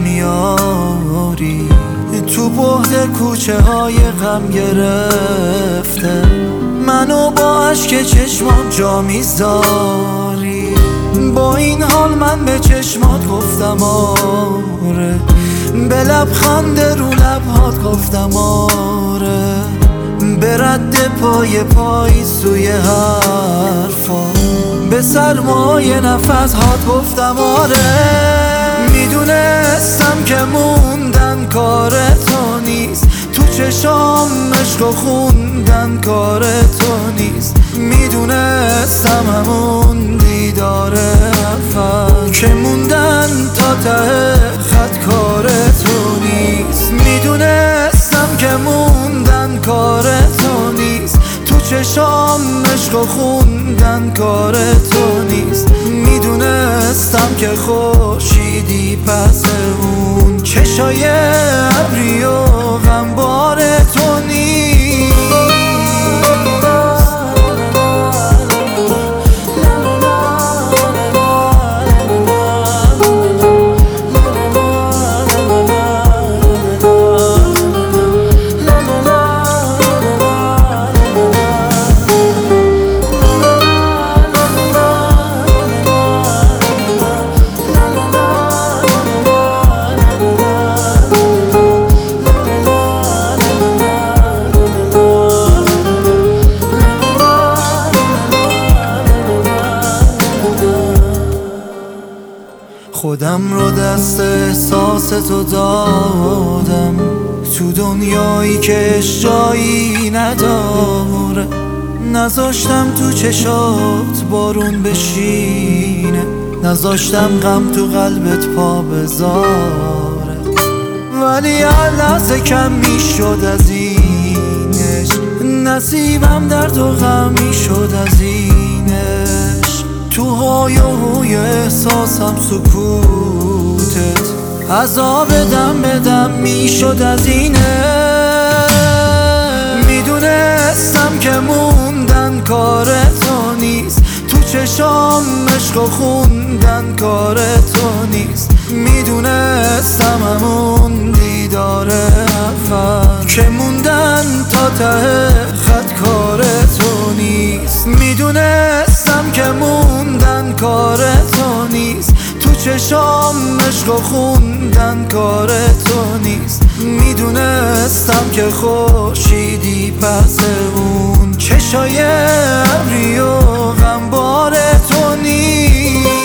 میاری، تو بعد کوچه های غم گرفته منو با اشک چشمات جا میذاری. با این حال من به چشمات گفتم آره، به لبخند رو لبهات گفتم آره، به رد پای سوی حرفا، به سرمای نفس هات گفتم آره. میدونستم که موندن کار تو نیست، تو چشام عشق و خوندن کار تو نیست. میدونستم همون دیدار اول که موندن تا ته خط کار تو نیست. میدونستم که موندن کار تو نیست، تو چشام عشق و خوندن کار تو نیست. میدونستم که خورشیدی پس اون چشای ابری و غمبار تو نیست. خودم رو دست احساس تو دادم، تو دنیایی که جایی نداره. نذاشتم تو چشات بارون بشینه، نذاشتم غم تو قلبت پا بذاره. ولی هر لحظه کم میشد از اینش، نصیبم در تو غم میشد از اینش. تو های و هوی احساسم سکوتت، عذاب دم به دم میشد از اینه. میدونستم که موندن کار تو نیست، تو چشام عشق و خوندن کار تو نیست. میدونستم همون دیدار اول که موندن تا ته خط کار تو نیست. میدونستم که موندن کار تو نیست، تو چشام عشق و خوندن کار تو نیست. میدونستم که خورشیدی پس اون چشای ابری و غمبار تو نیست.